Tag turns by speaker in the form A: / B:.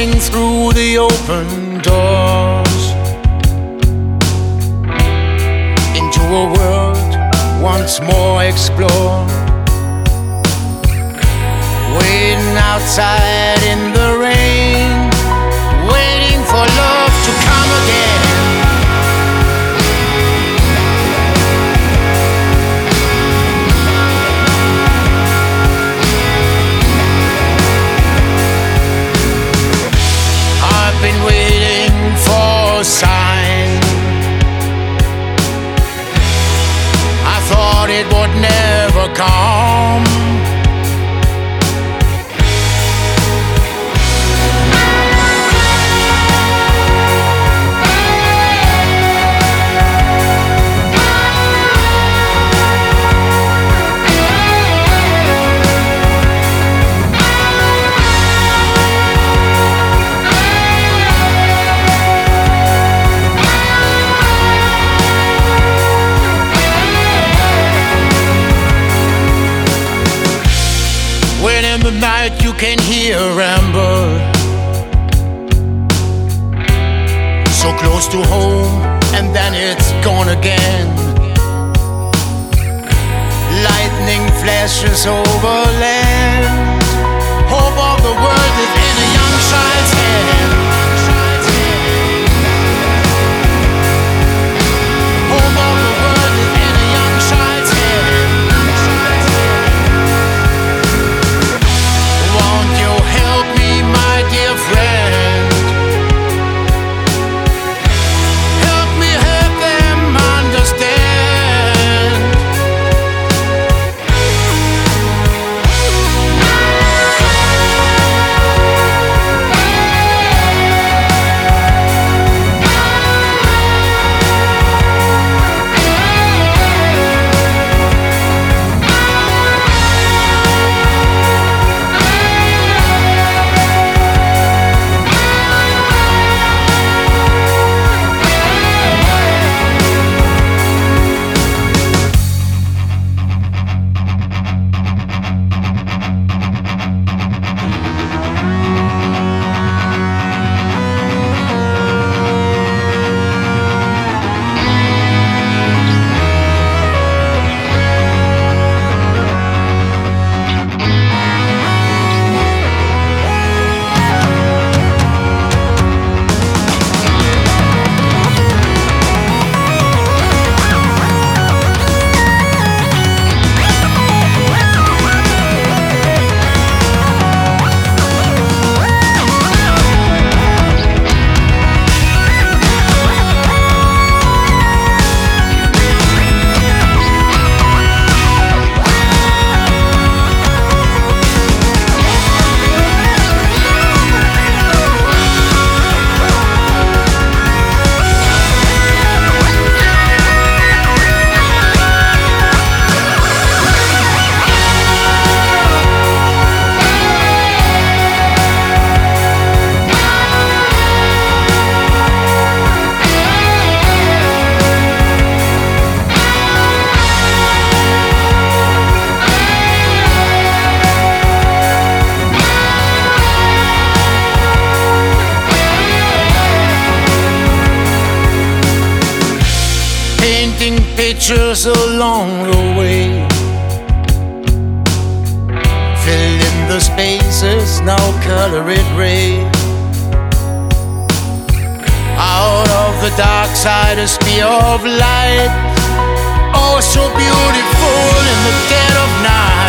A: coming through the open doors into a world once more explored. Waiting outside in the rain, waiting for love to come again. I've been waiting for a sign. I thought it would never come. Night you can hear amber, so close to home and then it's gone again. Lightning flashes over land. Hope of the world is in a young child's hand. Hope of the world is in a young child's hand. Won't you help me, my dear friend? Help me help them understand. Pictures along the way, fill in the spaces, now color it red. Out of the dark side, a spear of light, oh so beautiful in the dead of night.